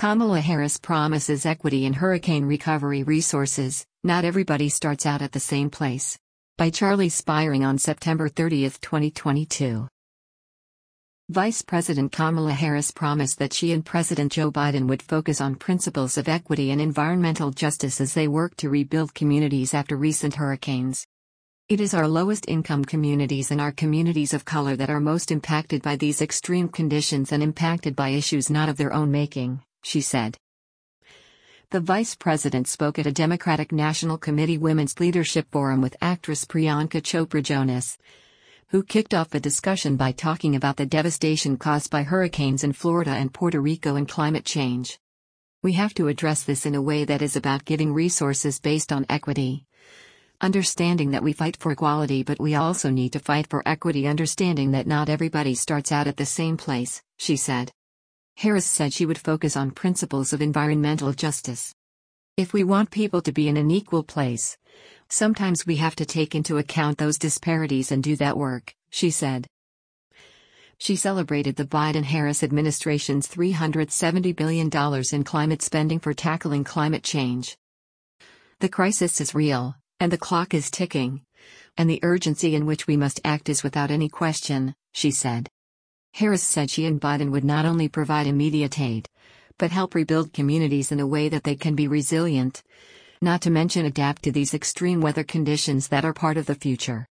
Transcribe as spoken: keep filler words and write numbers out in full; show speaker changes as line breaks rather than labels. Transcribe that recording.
Kamala Harris promises equity in hurricane recovery resources. Not everybody starts out at the same place. By Charlie Spiring on September thirtieth, twenty twenty-two. Vice President Kamala Harris promised that she and President Joe Biden would focus on principles of equity and environmental justice as they work to rebuild communities after recent hurricanes. It is our lowest income communities and our communities of color that are most impacted by these extreme conditions and impacted by issues not of their own making, she said. The vice president spoke at a Democratic National Committee Women's Leadership Forum with actress Priyanka Chopra Jonas, who kicked off the discussion by talking about the devastation caused by hurricanes in Florida and Puerto Rico and climate change. We have to address this in a way that is about giving resources based on equity. Understanding that we fight for equality, but we also need to fight for equity, understanding that not everybody starts out at the same place, she said. Harris said she would focus on principles of environmental justice. If we want people to be in an equal place, sometimes we have to take into account those disparities and do that work, she said. She celebrated the Biden-Harris administration's three hundred seventy billion dollars in climate spending for tackling climate change. The crisis is real, and the clock is ticking, and the urgency in which we must act is without any question, she said. Harris said she and Biden would not only provide immediate aid, but help rebuild communities in a way that they can be resilient, not to mention adapt to these extreme weather conditions that are part of the future.